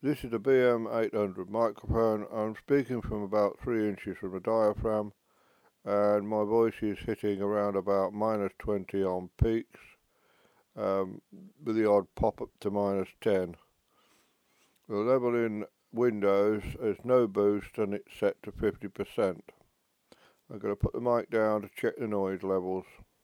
This is the BM800 microphone. I'm speaking from about 3 inches from the diaphragm, and my voice is hitting around about -20 on peaks, with the odd pop up to -10. The level in Windows is no boost and it's set to 50%. I'm going to put the mic down to check the noise levels.